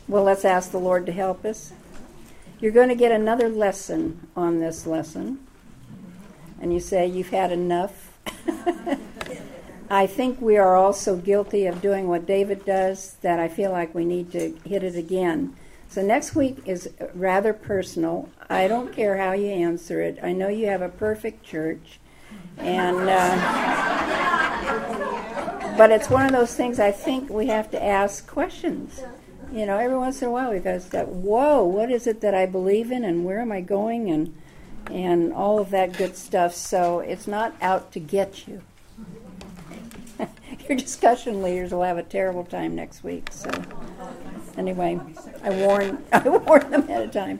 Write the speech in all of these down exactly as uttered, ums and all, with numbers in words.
Well, let's ask the Lord to help us. You're going to get another lesson on this lesson. And you say, you've had enough. I think we are also guilty of doing what David does, that I feel like we need to hit it again. So next week is rather personal. I don't care how you answer it. I know you have a perfect church. And uh, but it's one of those things I think we have to ask questions. You know, every once in a while we've got to step, whoa, what is it that I believe in and where am I going and and all of that good stuff. So it's not out to get you. Your discussion leaders will have a terrible time next week. So anyway, I warn I warn them ahead of time.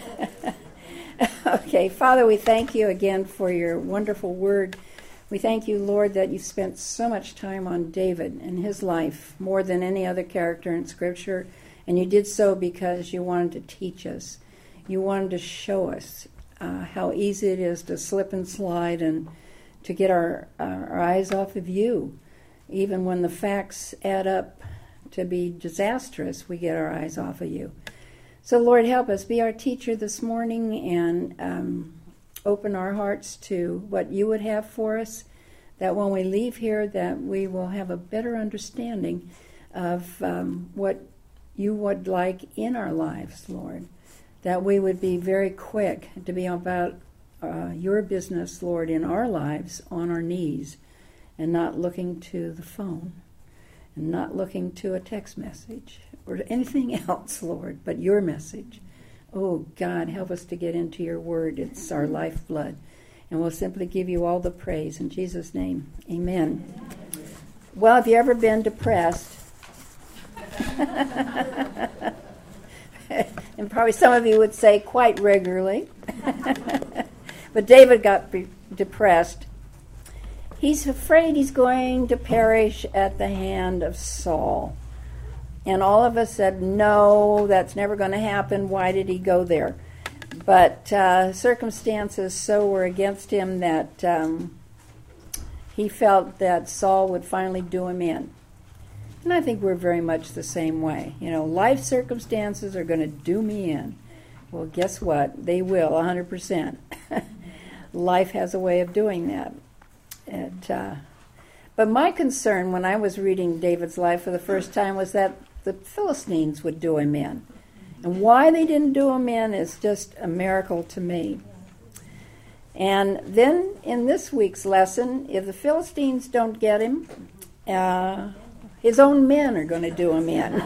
Okay, Father, we thank you again for your wonderful word. We thank you, Lord, that you spent so much time on David and his life, more than any other character in Scripture, and you did so because you wanted to teach us. You wanted to show us uh, how easy it is to slip and slide and to get our, our eyes off of you. Even when the facts add up to be disastrous, we get our eyes off of you. So, Lord, help us. Be our teacher this morning and um, open our hearts to what you would have for us, that when we leave here, that we will have a better understanding of um, what you would like in our lives, Lord, that we would be very quick to be about uh, your business, Lord, in our lives, on our knees, and not looking to the phone, and not looking to a text message or anything else, Lord, but your message. Oh, God, help us to get into your word. It's our lifeblood. And we'll simply give you all the praise. In Jesus' name, amen. Well, have you ever been depressed? And probably some of you would say quite regularly. But David got be- depressed. He's afraid he's going to perish at the hand of Saul. And all of us said, no, that's never going to happen. Why did he go there? But uh, circumstances so were against him that um, he felt that Saul would finally do him in. And I think we're very much the same way. You know, life circumstances are going to do me in. Well, guess what? They will, one hundred percent. Life has a way of doing that. It, uh, but my concern when I was reading David's life for the first time was that the Philistines would do him in. And why they didn't do him in is just a miracle to me. And then in this week's lesson, if the Philistines don't get him, uh, his own men are going to do him in.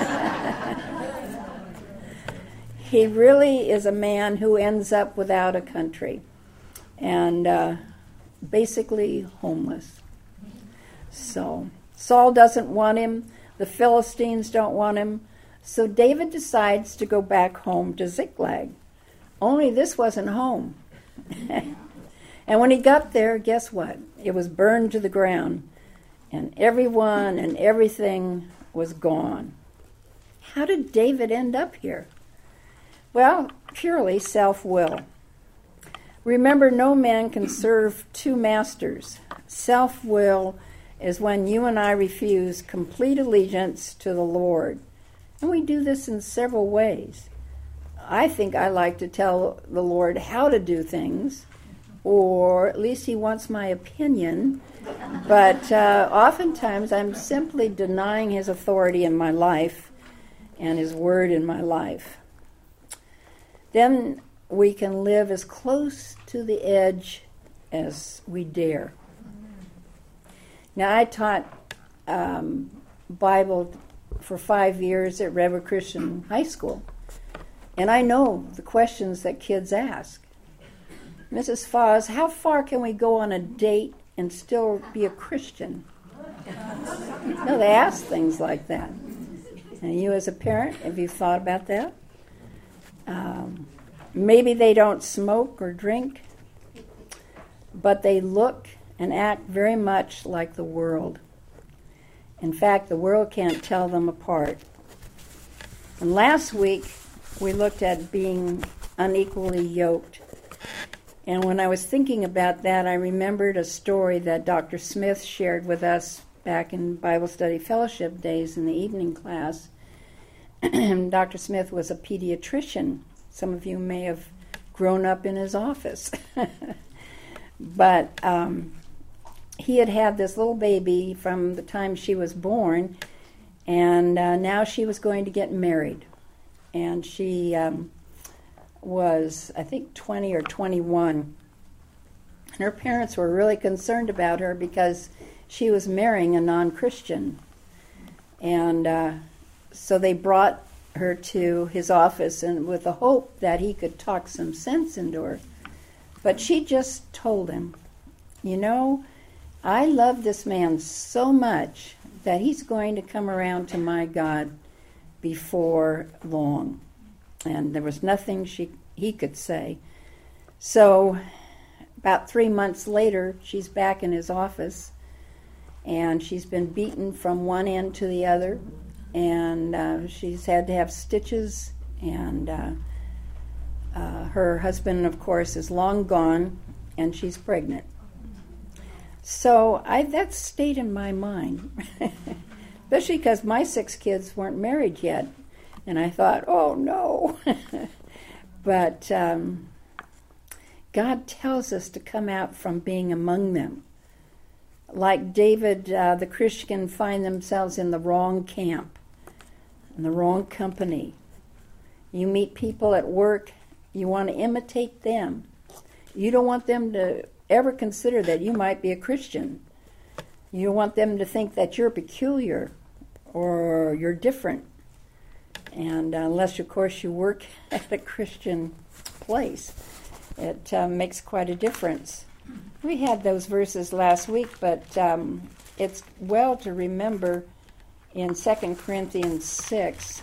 He really is a man who ends up without a country and uh, basically homeless. So Saul doesn't want him. The Philistines don't want him. So David decides to go back home to Ziklag. Only this wasn't home. And when he got there, guess what? It was burned to the ground. And everyone and everything was gone. How did David end up here? Well, purely self-will. Remember, no man can serve two masters. Self-will is when you and I refuse complete allegiance to the Lord. And we do this in several ways. I think I like to tell the Lord how to do things, or at least he wants my opinion. But uh, oftentimes I'm simply denying his authority in my life and his word in my life. Then we can live as close to the edge as we dare. Now, I taught um, Bible for five years at Redwood Christian High School, and I know the questions that kids ask. Missus Foz, how far can we go on a date and still be a Christian? No, they ask things like that. And you as a parent, have you thought about that? Um, maybe they don't smoke or drink, but they look and act very much like the world. In fact, the world can't tell them apart. And last week, we looked at being unequally yoked. And when I was thinking about that, I remembered a story that Doctor Smith shared with us back in Bible Study Fellowship days in the evening class. Doctor Smith was a pediatrician. Some of you may have grown up in his office. But um, he had had this little baby from the time she was born, and uh, now she was going to get married. And she um, was, I think, twenty or twenty-one. And her parents were really concerned about her because she was marrying a non-Christian. And uh, so they brought her to his office, and with the hope that he could talk some sense into her. But she just told him, you know, I love this man so much that he's going to come around to my God before long. And there was nothing she he could say. So about three months later, she's back in his office, and she's been beaten from one end to the other, and uh, she's had to have stitches, and uh, uh, her husband, of course, is long gone, and she's pregnant. So I that stayed in my mind, especially because my six kids weren't married yet, and I thought, oh no. But um, God tells us to come out from being among them. Like David, uh, the Christian find themselves in the wrong camp, in the wrong company. You meet people at work, you want to imitate them. You don't want them to ever consider that you might be a Christian. You don't want them to think that you're peculiar or you're different. And unless, of course, you work at a Christian place, it uh, makes quite a difference. We had those verses last week, but um, it's well to remember in Second Corinthians six.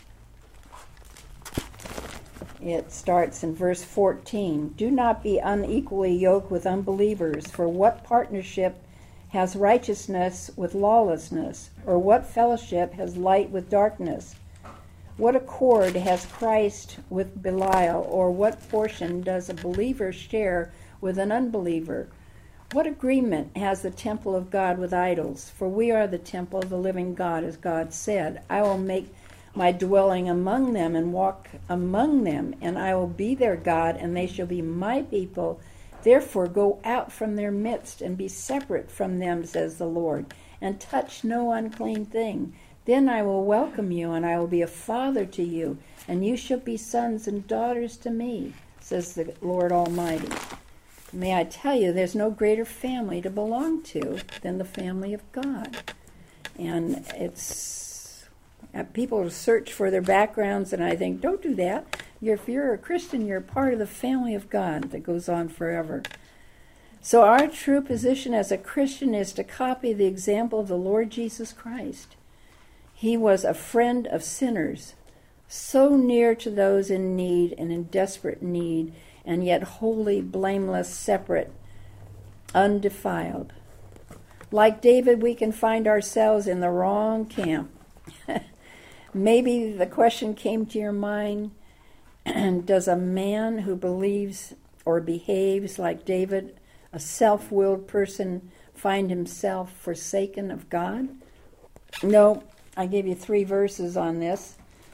It starts in verse fourteen. Do not be unequally yoked with unbelievers, for what partnership has righteousness with lawlessness, or what fellowship has light with darkness? What accord has Christ with Belial, or what portion does a believer share with an unbeliever? What agreement has the temple of God with idols? For we are the temple of the living God, as God said, I will make my dwelling among them and walk among them, and I will be their God, and they shall be my people. Therefore go out from their midst and be separate from them, says the Lord, and touch no unclean thing. Then I will welcome you, and I will be a father to you, and you shall be sons and daughters to me, says the Lord Almighty. May I tell you, there's no greater family to belong to than the family of God. And it's, people search for their backgrounds, and I think, don't do that. You're, if you're a Christian, you're part of the family of God that goes on forever. So our true position as a Christian is to copy the example of the Lord Jesus Christ. He was a friend of sinners, so near to those in need and in desperate need, and yet holy, blameless, separate, undefiled. Like David, we can find ourselves in the wrong camp. Maybe the question came to your mind, does a man who believes or behaves like David, a self-willed person, find himself forsaken of God? No. I gave you three verses on this.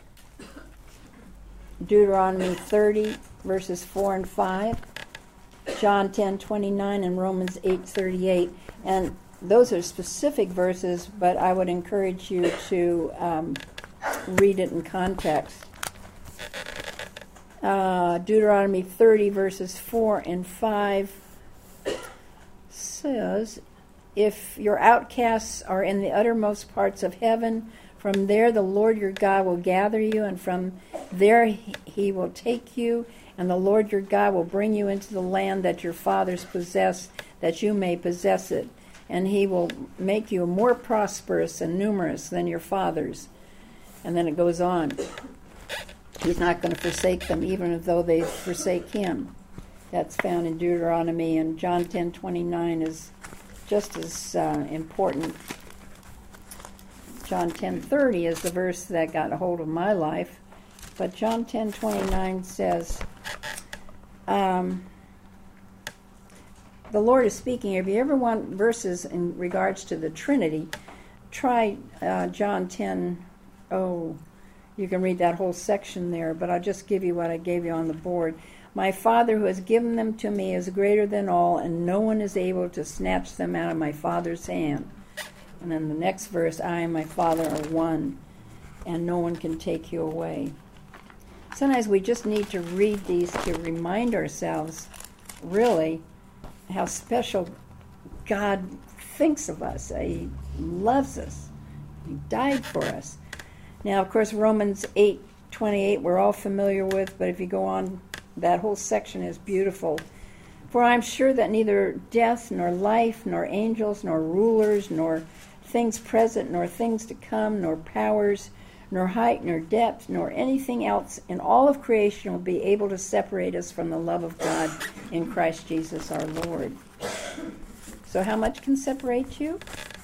Deuteronomy thirty, verses four and five, John ten twenty-nine, and Romans eight thirty-eight. And those are specific verses, but I would encourage you to um, read it in context. Uh, Deuteronomy thirty, verses four and five says, if your outcasts are in the uttermost parts of heaven, from there the Lord your God will gather you, and from there he will take you, and the Lord your God will bring you into the land that your fathers possessed, that you may possess it. And he will make you more prosperous and numerous than your fathers. And then it goes on. He's not going to forsake them, even though they forsake him. That's found in Deuteronomy, and John ten twenty-nine is just as uh, important. John ten thirty is the verse that got a hold of my life. But John ten twenty-nine says, um, the Lord is speaking. If you ever want verses in regards to the Trinity, try uh, John ten, oh, You can read that whole section there, but I'll just give you what I gave you on the board. My Father who has given them to me is greater than all, and no one is able to snatch them out of my Father's hand. And then the next verse, I and my Father are one, and no one can take you away. Sometimes we just need to read these to remind ourselves, really, how special God thinks of us. He loves us. He died for us. Now, of course, Romans eight twenty-eight we're all familiar with, but if you go on, that whole section is beautiful. For I'm sure that neither death, nor life, nor angels, nor rulers, nor things present, nor things to come, nor powers, nor height, nor depth, nor anything else in all of creation will be able to separate us from the love of God in Christ Jesus our Lord. So how much can separate you?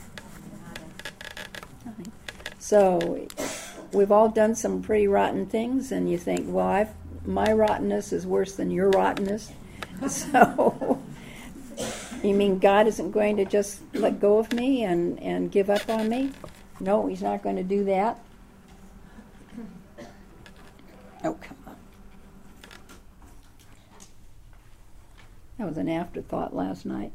Nothing. So we've all done some pretty rotten things, and you think, well, I've, my rottenness is worse than your rottenness. So you mean God isn't going to just let go of me and, and give up on me? No, he's not going to do that. Oh, come on. That was an afterthought last night.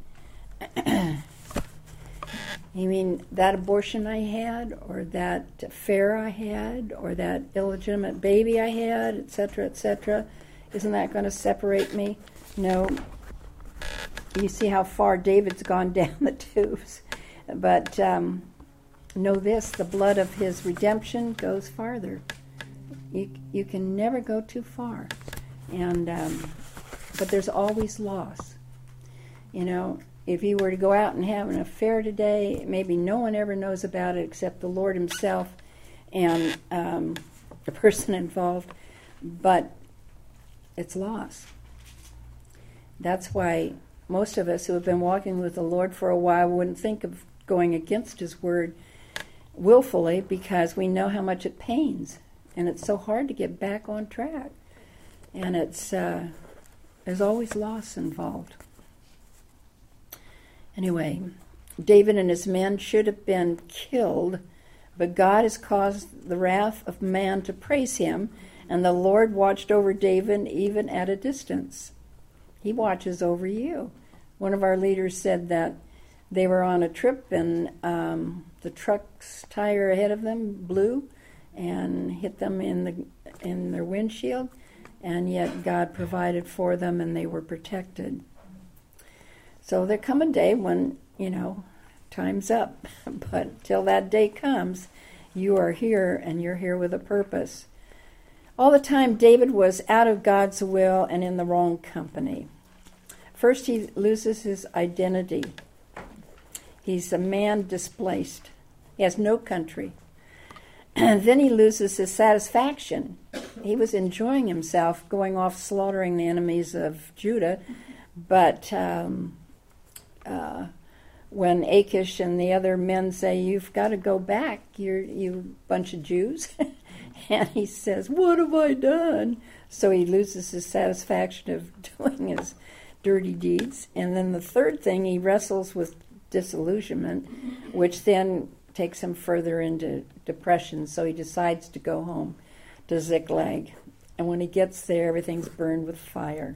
You mean that abortion I had, or that affair I had, or that illegitimate baby I had, et cetera, et cetera? Isn't that going to separate me? No. You see how far David's gone down the tubes. But um, know this, the blood of his redemption goes farther. You you can never go too far, and um, but there's always loss. You know, if you were to go out and have an affair today, maybe no one ever knows about it except the Lord Himself and um, the person involved, but it's loss. That's why most of us who have been walking with the Lord for a while wouldn't think of going against His word willfully, because we know how much it pains. And it's so hard to get back on track. And it's uh, there's always loss involved. Anyway, David and his men should have been killed, but God has caused the wrath of man to praise him, and the Lord watched over David even at a distance. He watches over you. One of our leaders said that they were on a trip, and um, the truck's tire ahead of them blew and hit them in the in their windshield, and yet God provided for them and they were protected. So there come a day when, you know, time's up, but till that day comes, you are here, and you're here with a purpose. All the time David was out of God's will and in the wrong company. First, he loses his identity. He's a man displaced. He has no country. And then he loses his satisfaction. He was enjoying himself going off slaughtering the enemies of Judah, but um, uh, when Achish and the other men say, you've got to go back, you're, you bunch of Jews, and he says, what have I done? So he loses his satisfaction of doing his dirty deeds. And then the third thing, he wrestles with disillusionment, which then takes him further into depression, so he decides to go home to Ziklag. And when he gets there, everything's burned with fire.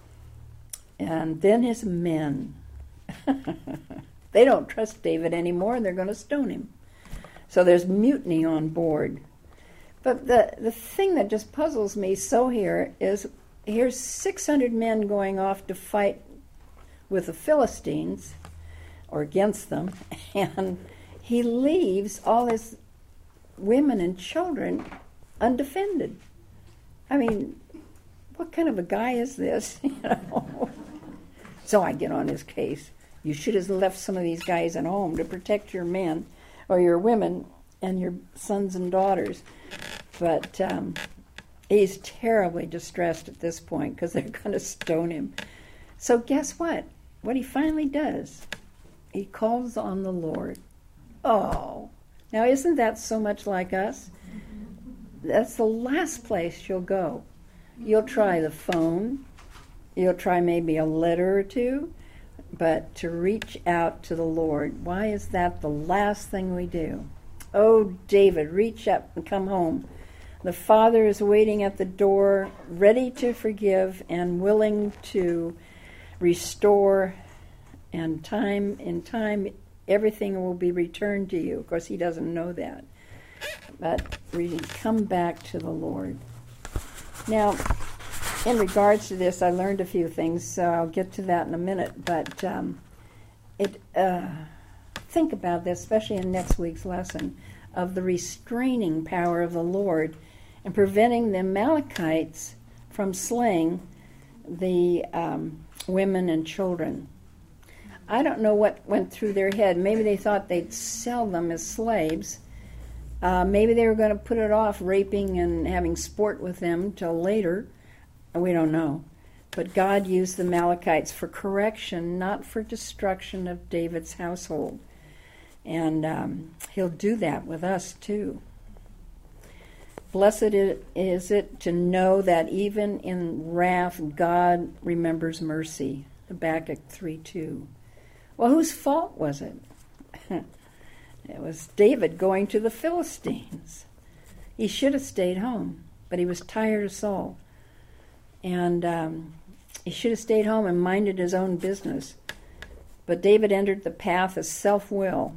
And then his men, they don't trust David anymore, and they're going to stone him. So there's mutiny on board. But the, the thing that just puzzles me so here is, here's six hundred men going off to fight with the Philistines, or against them, and he leaves all his women and children undefended. I mean, what kind of a guy is this? You know? So I get on his case. You should have left some of these guys at home to protect your men or your women and your sons and daughters. But um, he's terribly distressed at this point because they're going to stone him. So guess what? What he finally does, he calls on the Lord. Oh, now isn't that so much like us? That's the last place you'll go. You'll try the phone. You'll try maybe a letter or two. But to reach out to the Lord, why is that the last thing we do? Oh, David, reach up and come home. The Father is waiting at the door, ready to forgive and willing to restore, and time in time everything will be returned to you. Of course, he doesn't know that. But we come back to the Lord. Now, in regards to this, I learned a few things, so I'll get to that in a minute. But um, it uh, think about this, especially in next week's lesson, of the restraining power of the Lord and preventing the Amalekites from slaying the um, women and children. I don't know what went through their head. Maybe they thought they'd sell them as slaves. Uh, maybe they were going to put it off, raping and having sport with them till later. We don't know. But God used the Amalekites for correction, not for destruction of David's household. And um, he'll do that with us too. Blessed is it to know that even in wrath, God remembers mercy. Habakkuk three two. Well, whose fault was it? It was David going to the Philistines. He should have stayed home, but he was tired of Saul. And um, he should have stayed home and minded his own business. But David entered the path of self-will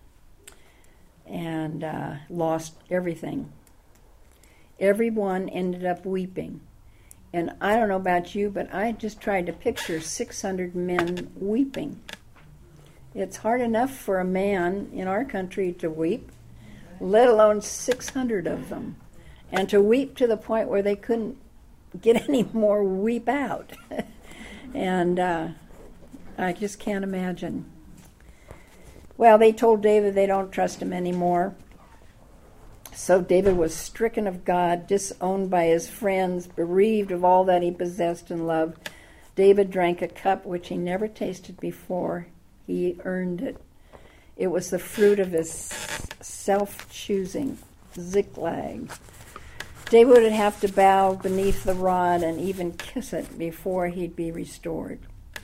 and uh, lost everything. Everyone ended up weeping. And I don't know about you, but I just tried to picture six hundred men weeping. It's hard enough for a man in our country to weep, let alone six hundred of them. And to weep to the point where they couldn't get any more weep out. and uh, I just can't imagine. Well, they told David they don't trust him anymore. So David was stricken of God, disowned by his friends, bereaved of all that he possessed and loved. David drank a cup which he never tasted before. He earned it. It was the fruit of his self-choosing, Ziklag. David would have to bow beneath the rod and even kiss it before he'd be restored.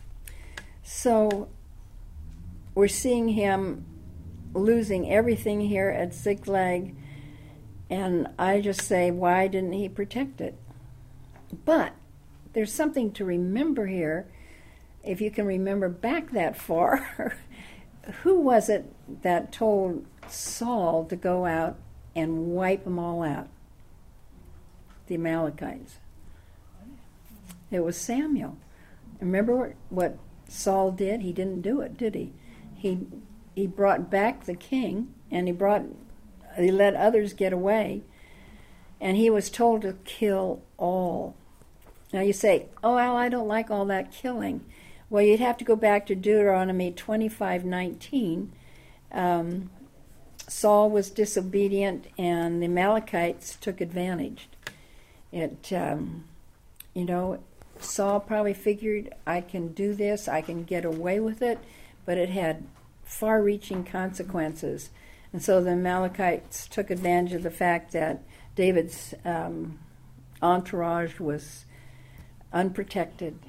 So we're seeing him losing everything here at Ziklag, and I just say, why didn't he protect it? But there's something to remember here. If you can remember back that far, who was it that told Saul to go out and wipe them all out? The Amalekites. It was Samuel. Remember what Saul did? He didn't do it, did he? He he brought back the king, and he brought he let others get away, and he was told to kill all. Now you say, oh, well, I don't like all that killing. Well, you'd have to go back to Deuteronomy twenty-five nineteen. Um, Saul was disobedient, and the Amalekites took advantage. It, um, you know, Saul probably figured, I can do this, I can get away with it, but it had far-reaching consequences. And so the Amalekites took advantage of the fact that David's um, entourage was unprotected.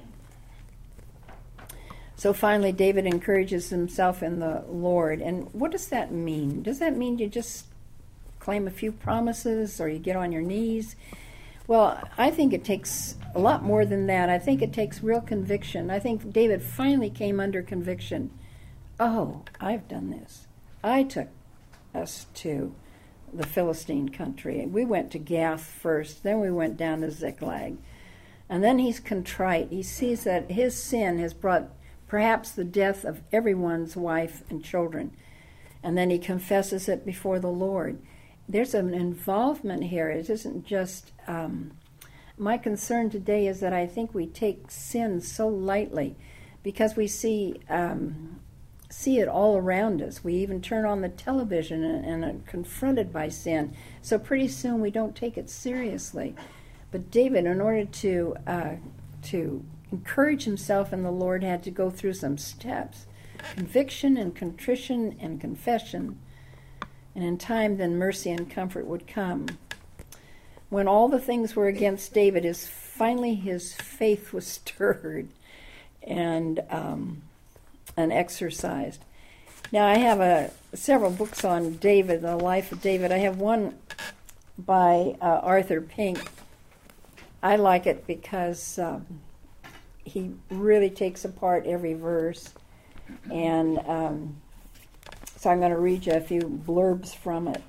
So finally, David encourages himself in the Lord. And what does that mean? Does that mean you just claim a few promises or you get on your knees? Well, I think it takes a lot more than that. I think it takes real conviction. I think David finally came under conviction. Oh, I've done this. I took us to the Philistine country. We went to Gath first, then we went down to Ziklag. And then he's contrite. He sees that his sin has brought perhaps the death of everyone's wife and children. And then he confesses it before the Lord. There's an involvement here. It isn't just... Um, my concern today is that I think we take sin so lightly because we see um, see it all around us. We even turn on the television and, and are confronted by sin. So pretty soon we don't take it seriously. But David, in order to uh, to encourage himself in the Lord, had to go through some steps. Conviction and contrition and confession. And in time, then mercy and comfort would come. When all the things were against David, is finally his faith was stirred and um, and exercised. Now, I have a, several books on David, the life of David. I have one by uh, Arthur Pink. I like it because um, he really takes apart every verse. And um, so I'm going to read you a few blurbs from it.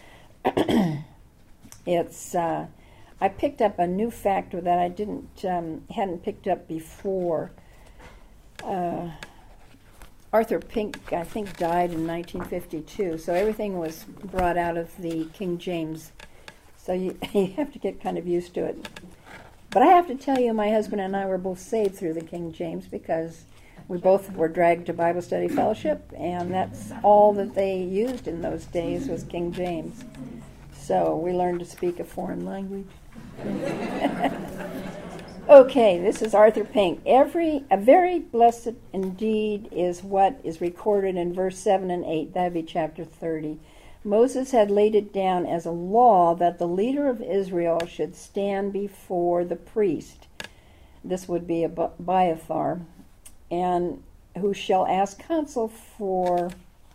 It's uh, I picked up a new factor that I didn't um, hadn't picked up before. Uh, Arthur Pink, I think, died in nineteen fifty-two, so everything was brought out of the King James. So you, you have to get kind of used to it. But I have to tell you, my husband and I were both saved through the King James because we both were dragged to Bible study fellowship, and that's all that they used in those days was King James. So we learned to speak a foreign language. Okay, this is Arthur Pink. Every a very blessed indeed is what is recorded in verse seven and eight. That would be chapter thirty. Moses had laid it down as a law that the leader of Israel should stand before the priest. This would be Abiathar, and who shall ask counsel for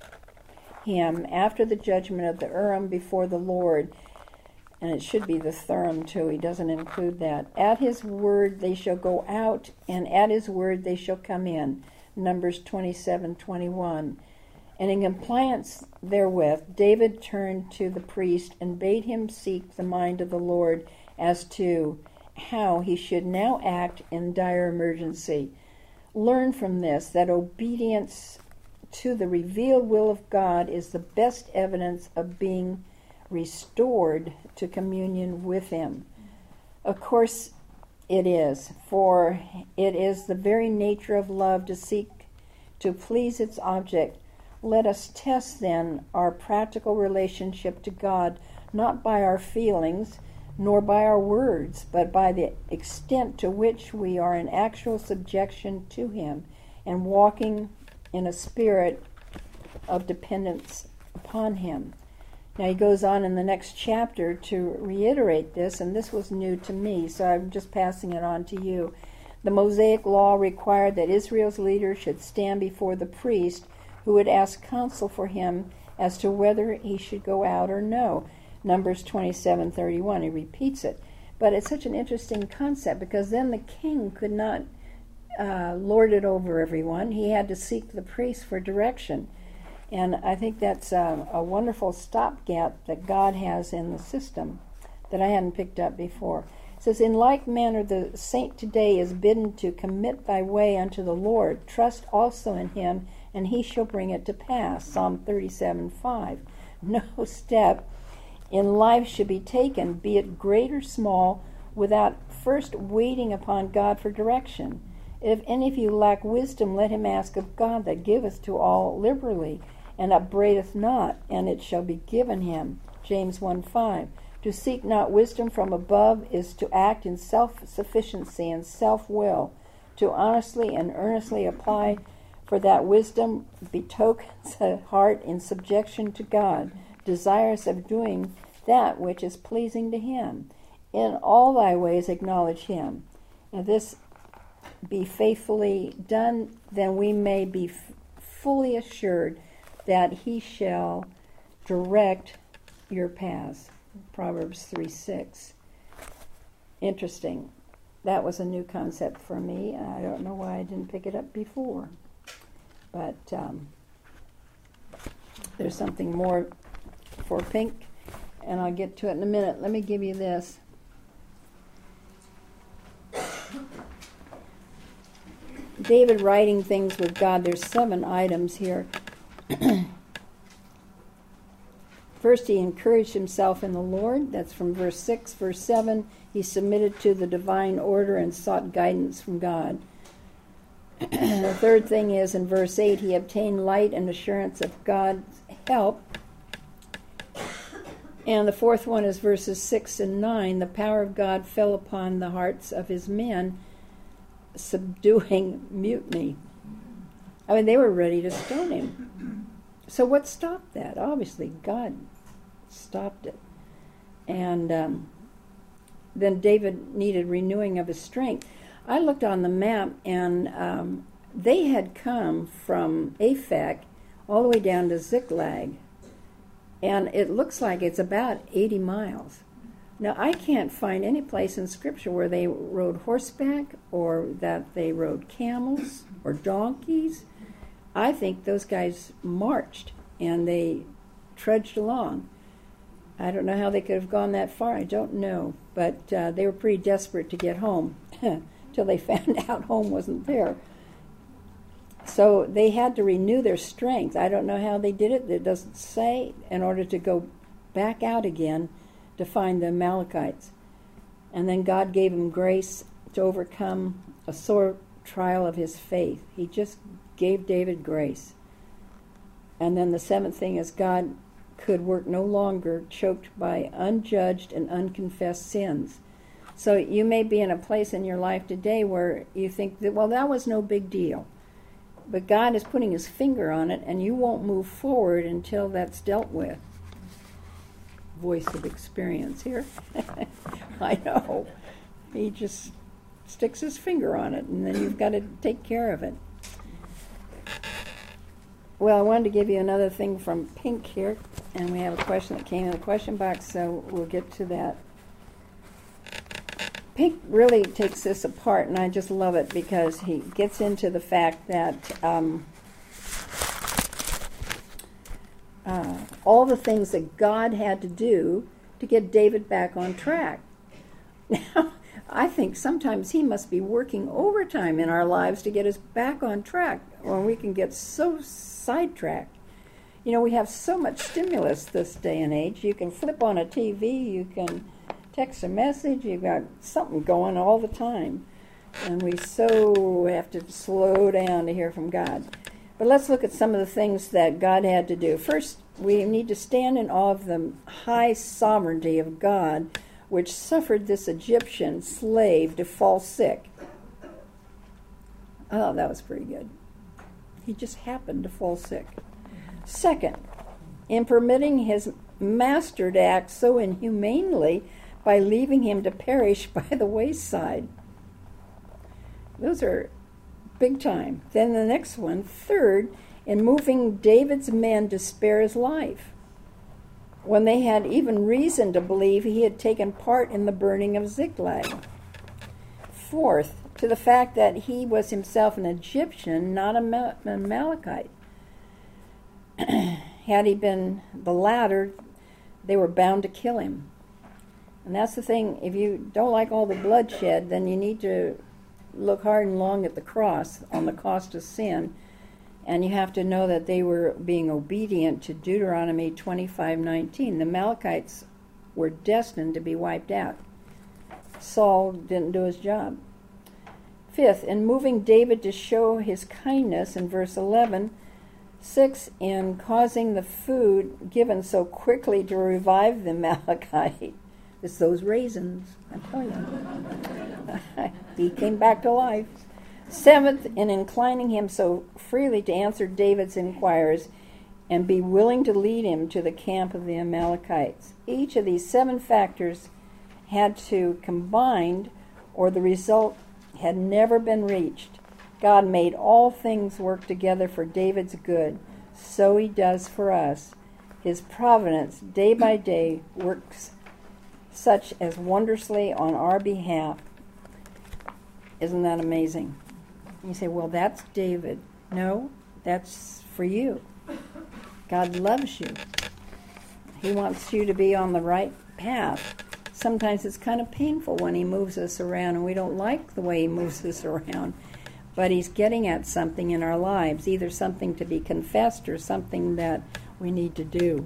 him after the judgment of the Urim before the Lord. And it should be the Thurim too. He doesn't include that. At his word they shall go out, and at his word they shall come in. Numbers twenty-seven twenty-one. And in compliance therewith, David turned to the priest and bade him seek the mind of the Lord as to how he should now act in dire emergency. Learn from this that obedience to the revealed will of God is the best evidence of being restored to communion with him. Of course it is, for it is the very nature of love to seek to please its object. Let us test then our practical relationship to God, not by our feelings, nor by our words, but by the extent to which we are in actual subjection to him and walking in a spirit of dependence upon him. Now he goes on in the next chapter to reiterate this, and this was new to me, so I'm just passing it on to you. The Mosaic law required that Israel's leader should stand before the priest, who would ask counsel for him as to whether he should go out or no. Numbers twenty-seven thirty-one, he repeats it. But it's such an interesting concept because then the king could not uh, lord it over everyone. He had to seek the priest for direction. And I think that's a, a wonderful stopgap that God has in the system that I hadn't picked up before. It says, in like manner the saint today is bidden to commit thy way unto the Lord. Trust also in him, and he shall bring it to pass. Psalm thirty-seven five. No step in life should be taken, be it great or small, without first waiting upon God for direction. If any of you lack wisdom, let him ask of God that giveth to all liberally, and upbraideth not, and it shall be given him. James one five. To seek not wisdom from above is to act in self-sufficiency and self-will. To honestly and earnestly apply for that wisdom betokens a heart in subjection to God, desirous of doing that which is pleasing to him. In all thy ways acknowledge him. If this be faithfully done, then we may be f- fully assured that he shall direct your paths. Proverbs three six. Interesting. That was a new concept for me. I don't know why I didn't pick it up before. But um, there's something more for Pink, and I'll get to it in a minute. Let me give you this. David writing things with God. There's seven items here. First, he encouraged himself in the Lord. That's from verse six. Verse seven, he submitted to the divine order and sought guidance from God. The third thing is, in verse eight, he obtained light and assurance of God's help. And the fourth one is verses six and nine. The power of God fell upon the hearts of his men, subduing mutiny. I mean, they were ready to stone him. So what stopped that? Obviously, God stopped it. And um, then David needed renewing of his strength. I looked on the map, and um, they had come from Aphek all the way down to Ziklag. And it looks like it's about eighty miles. Now, I can't find any place in Scripture where they rode horseback or that they rode camels or donkeys. I think those guys marched and they trudged along. I don't know how they could have gone that far. I don't know. But uh, they were pretty desperate to get home until they found out home wasn't there. So they had to renew their strength. I don't know how they did it. It doesn't say, in order to go back out again to find the Amalekites. And then God gave him grace to overcome a sore trial of his faith. He just gave David grace. And then the seventh thing is God could work no longer choked by unjudged and unconfessed sins. So you may be in a place in your life today where you think that, well, that was no big deal. But God is putting his finger on it, and you won't move forward until that's dealt with. Voice of experience here. I know. He just sticks his finger on it, and then you've got to take care of it. Well, I wanted to give you another thing from Pink here, and we have a question that came in the question box, so we'll get to that. Pink really takes this apart, and I just love it because he gets into the fact that um, uh, all the things that God had to do to get David back on track. Now, I think sometimes he must be working overtime in our lives to get us back on track, or we can get so sidetracked. You know, we have so much stimulus this day and age. You can flip on a T V, you can text a message, you've got something going all the time. And we so have to slow down to hear from God. But let's look at some of the things that God had to do. First, we need to stand in awe of the high sovereignty of God, which suffered this Egyptian slave to fall sick. Oh, that was pretty good. He just happened to fall sick. Second, in permitting his master to act so inhumanely by leaving him to perish by the wayside. Those are big time. Then the next one, third, in moving David's men to spare his life, when they had even reason to believe he had taken part in the burning of Ziklag. Fourth, to the fact that he was himself an Egyptian, not an Amalekite. Had he been the latter, they were bound to kill him. And that's the thing, if you don't like all the bloodshed, then you need to look hard and long at the cross on the cost of sin. And you have to know that they were being obedient to Deuteronomy twenty-five nineteen. The Amalekites were destined to be wiped out. Saul didn't do his job. Fifth, in moving David to show his kindness in verse eleven. Six, in causing the food given so quickly to revive the Amalekite. It's those raisins, I tell you. He came back to life. Seventh, in inclining him so freely to answer David's inquiries and be willing to lead him to the camp of the Amalekites. Each of these seven factors had to combine, or the result had never been reached. God made all things work together for David's good. So he does for us. His providence, day by day, works such as wondrously on our behalf. Isn't that amazing? You say, well, that's David. No, that's for you. God loves you. He wants you to be on the right path. Sometimes it's kind of painful when he moves us around, and we don't like the way he moves us around. But he's getting at something in our lives, either something to be confessed or something that we need to do.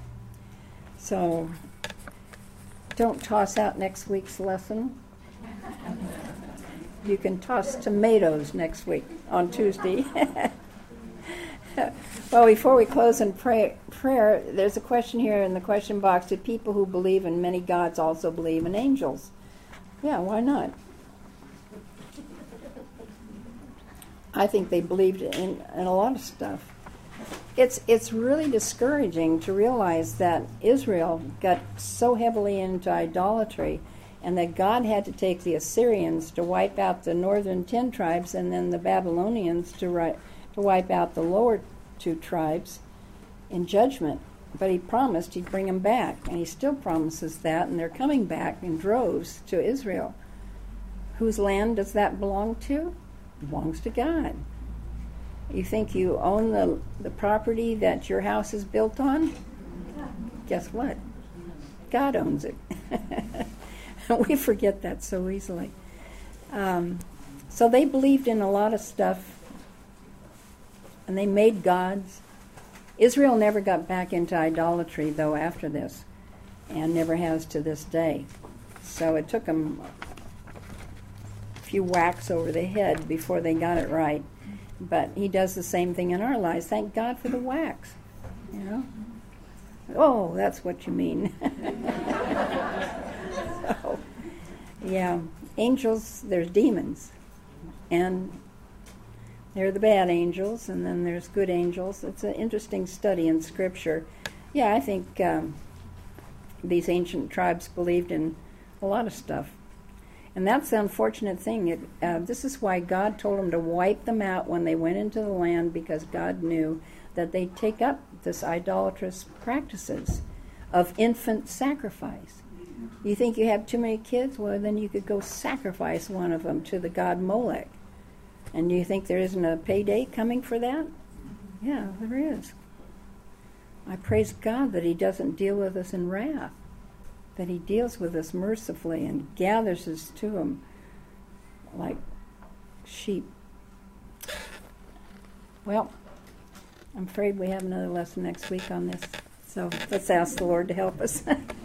So don't toss out next week's lesson. You can toss tomatoes next week on Tuesday. Well, before we close in pray, prayer, there's a question here in the question box. Do people who believe in many gods also believe in angels? Yeah, why not? I think they believed in, in a lot of stuff. It's it's really discouraging to realize that Israel got so heavily into idolatry, and that God had to take the Assyrians to wipe out the northern ten tribes, and then the Babylonians to ri- to wipe out the lower two tribes in judgment. but he promised he'd bring them back, and he still promises that, and they're coming back in droves to Israel. Whose land does that belong to? It belongs to God. You think you own the, the property that your house is built on? Guess what? God owns it. We forget that so easily. Um, so they believed in a lot of stuff, and they made gods. Israel never got back into idolatry, though, after this, and never has to this day. So it took them a few whacks over the head before they got it right. But he does the same thing in our lives. Thank God for the whacks, you know. Oh, that's what you mean. So, yeah, angels, there's demons, and they're the bad angels, and then there's good angels. It's an interesting study in Scripture. Yeah, I think um, these ancient tribes believed in a lot of stuff. And that's the unfortunate thing. It, uh, this is why God told them to wipe them out when they went into the land, because God knew that they'd take up this idolatrous practices of infant sacrifice. You think you have too many kids? Well, then you could go sacrifice one of them to the god Molech. And do you think there isn't a payday coming for that? Yeah, there is. I praise God that he doesn't deal with us in wrath, that he deals with us mercifully and gathers us to him like sheep. Well, I'm afraid we have another lesson next week on this, so let's ask the Lord to help us.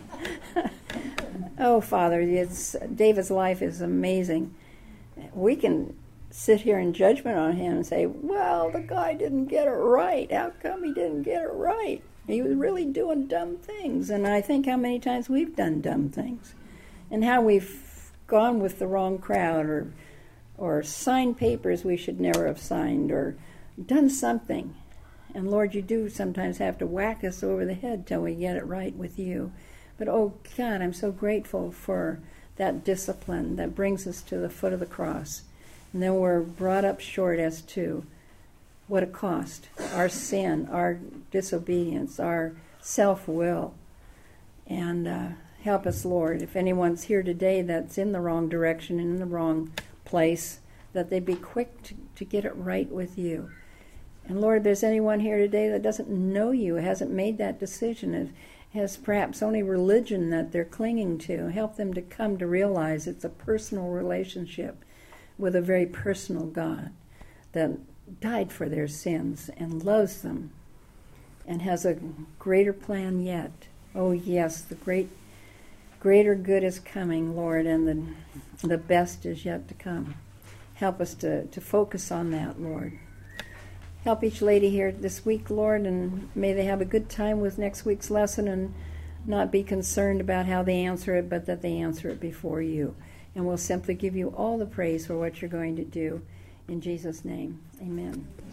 Oh, Father, it's, David's life is amazing. We can sit here in judgment on him and say, well, the guy didn't get it right. How come he didn't get it right? He was really doing dumb things. And I think how many times we've done dumb things, and how we've gone with the wrong crowd, or or signed papers we should never have signed, or done something. And Lord, you do sometimes have to whack us over the head till we get it right with you. But oh God, I'm so grateful for that discipline that brings us to the foot of the cross. And then we're brought up short as to what it cost. Our sin, our disobedience, our self-will. And uh, help us, Lord, if anyone's here today that's in the wrong direction and in the wrong place, that they be quick to, to get it right with you. And Lord, if there's anyone here today that doesn't know you, hasn't made that decision, has perhaps only religion that they're clinging to, help them to come to realize it's a personal relationship with a very personal God that died for their sins and loves them and has a greater plan yet. Oh yes, the great, greater good is coming, Lord, and the, the best is yet to come. Help us to, to focus on that, Lord. Help each lady here this week, Lord, and may they have a good time with next week's lesson and not be concerned about how they answer it, but that they answer it before you. And we'll simply give you all the praise for what you're going to do. In Jesus' name, amen.